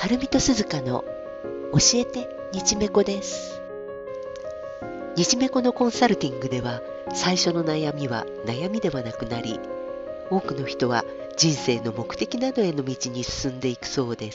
はるみとすずかの教えて日めこです。日めこのコンサルティングでは、最初の悩みは悩みではなくなり、多くの人は人生の目的などへの道に進んでいくそうです。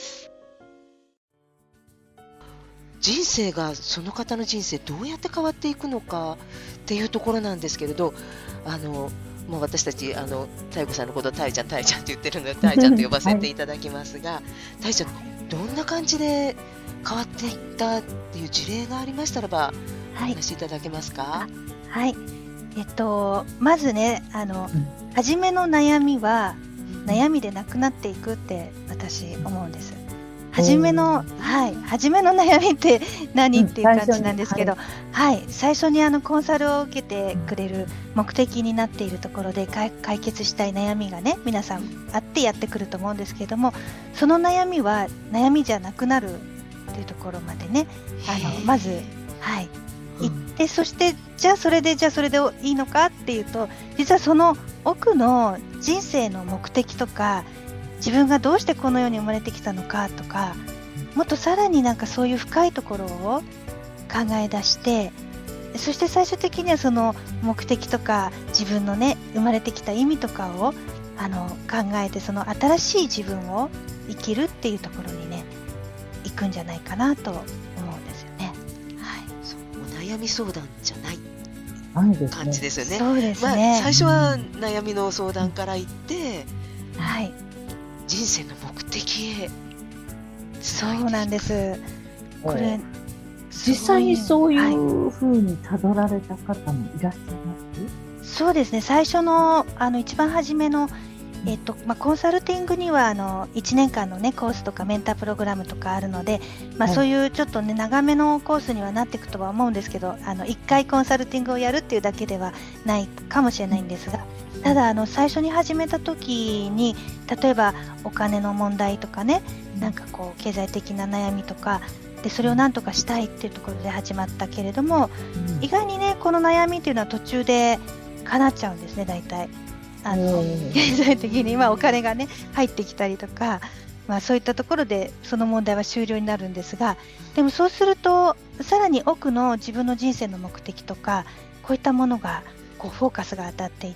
人生が、その方の人生どうやって変わっていくのかっていうところなんですけれど、もう私たち妙子さんのことをたいちゃんって言ってるので、たいちゃんと呼ばせていただきますが、たいちゃんどんな感じで変わっていったっていう事例がありましたらば、お話しいただけますか？ はい。まずね、初めの悩みは悩みでなくなっていくって私思うんです。初めの悩みって何っていう感じなんですけど、最初にコンサルを受けてくれる目的になっているところで解決したい悩みがね、皆さんあってやってくると思うんですけれども、その悩みは悩みじゃなくなるっていうところまでね、まず行って、そしてじゃあそれでいいのかっていうと、実はその奥の人生の目的とか、自分がどうしてこの世に生まれてきたのかとか、もっとさらになんかそういう深いところを考え出して、そして最終的にはその目的とか自分のね、生まれてきた意味とかを考えて、その新しい自分を生きるっていうところにね、行くんじゃないかなと思うんですよね。 お悩み相談じゃない感じですよね。 そうですね。 最初は悩みの相談から行って、人生の目的へ。 そうなんです。これ実際にそういう風にたどられた方もいらっしゃいます？ そうですね。最初の一番初めのコンサルティングには1年間のねコースとかメンタープログラムとかあるので、そういうちょっとね長めのコースにはなっていくとは思うんですけど、1回コンサルティングをやるっていうだけではないかもしれないんですが、ただ最初に始めた時に、例えばお金の問題とかね、なんかこう経済的な悩みとかで、それを何とかしたいっていうところで始まったけれども、意外にねこの悩みっていうのは途中で叶っちゃうんですね。大体経済的にお金がね入ってきたりとか、そういったところでその問題は終了になるんですが、でもそうするとさらに奥の自分の人生の目的とか、こういったものがこうフォーカスが当たっていって、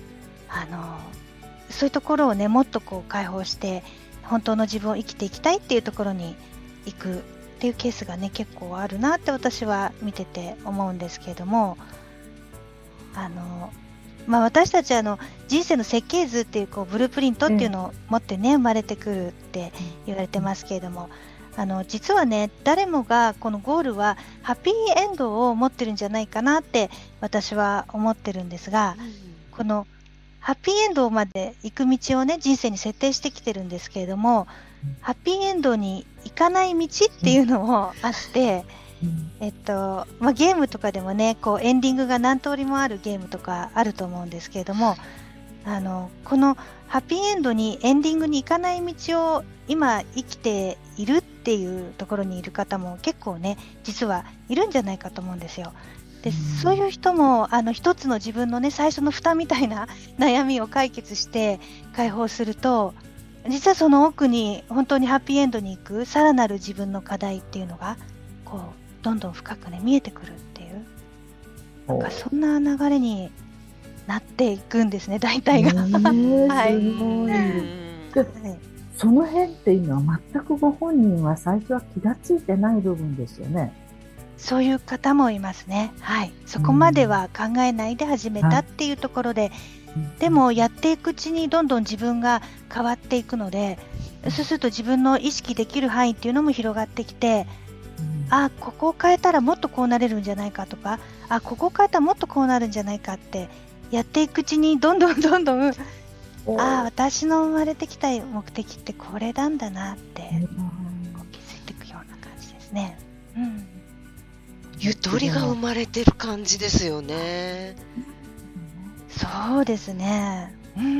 そういうところをねもっとこう解放して、本当の自分を生きていきたいっていうところに行くっていうケースがね結構あるなって私は見てて思うんですけれども、私たち人生の設計図っていうブループリントっていうのを持ってね生まれてくるって言われてますけれども、実はね誰もがこのゴールはハッピーエンドを持ってるんじゃないかなって私は思ってるんですが、このハッピーエンドまで行く道をね人生に設定してきてるんですけれども、ハッピーエンドに行かない道っていうのもあって、ゲームとかでもねこうエンディングが何通りもあるゲームとかあると思うんですけれども、このハッピーエンドにエンディングに行かない道を今生きているっていうところにいる方も結構ね実はいるんじゃないかと思うんですよ。でそういう人も一つの自分のね最初の蓋みたいな悩みを解決して解放すると、実はその奥に本当にハッピーエンドに行くさらなる自分の課題っていうのがこうどんどん深くね見えてくるっていう、なんかそんな流れになっていくんですね、大体が。 すごい。その辺っていうのは全くご本人は最初は気がついてない部分ですよね。 そういう方もいますね。そこまでは考えないで始めたっていうところで、でもやっていくうちにどんどん自分が変わっていくので、そうすると自分の意識できる範囲っていうのも広がってきて、ここを変えたらもっとこうなれるんじゃないかとか、ここを変えたらもっとこうなるんじゃないかってやっていくうちにどんどん私の生まれてきた目的ってこれなんだなって気づいていくような感じですね。 ゆとりが生まれてる感じですよね。 そうですね。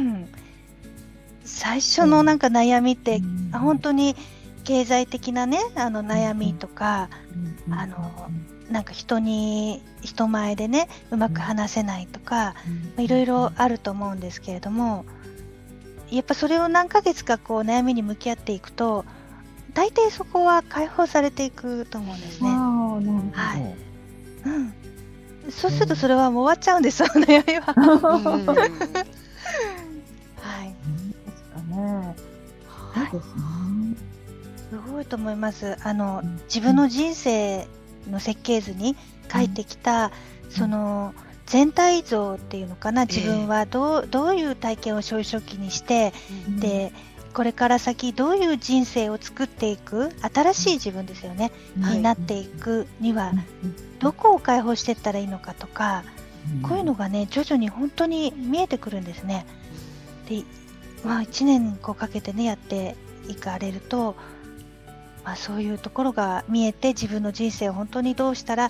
最初のなんか悩みって、本当に経済的なね悩みとか、なんか人前でねうまく話せないとか、いろいろあると思うんですけれども、やっぱそれを何ヶ月かこう悩みに向き合っていくと、 大体そこは解放されていくと思うんですね。 ああ、なるほど。 はい。そうするとそれはもう終わっちゃうんですよ、悩みは。はい。 確かね。そうですね。 すごいと思います。自分の人生の設計図に書いてきた、その全体像っていうのかな、自分はどういう体験を少々期にして、でこれから先どういう人生を作っていく新しい自分ですよね、になっていくにはどこを解放していったらいいのかとか、こういうのがね徐々に本当に見えてくるんですね。で、1年かけてねやっていかれると、そういうところが見えて、自分の人生を本当にどうしたら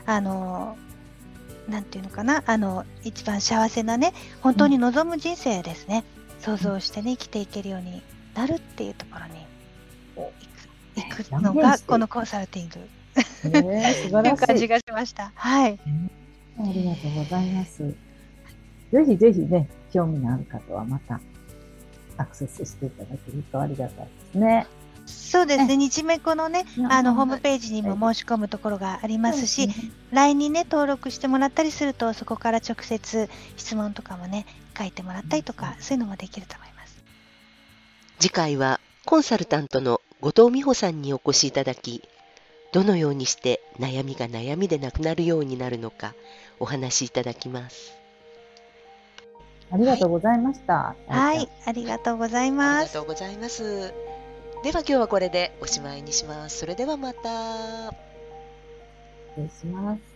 なんていうのかな、一番幸せなね、本当に望む人生ですね、想像してね、生きていけるようになるっていうところに行くのが、このコンサルティング素晴らしい。 いう感じがしました。はい。 ありがとうございます。ぜひぜひね、興味のある方はまたアクセスしていただけるとありがたいですね。 そうですね、日めこのね、ホームページにも申し込むところがありますし、LINE にね、登録してもらったりすると、そこから直接質問とかもね、書いてもらったりとか、そういうのもできると思います。 次回はコンサルタントの後藤美穂さんにお越しいただき、どのようにして悩みが悩みでなくなるようになるのかお話しいただきます。 ありがとうございました。 はい、ありがとうございます。 ありがとうございます。では今日はこれでおしまいにします。それではまた。 失礼します。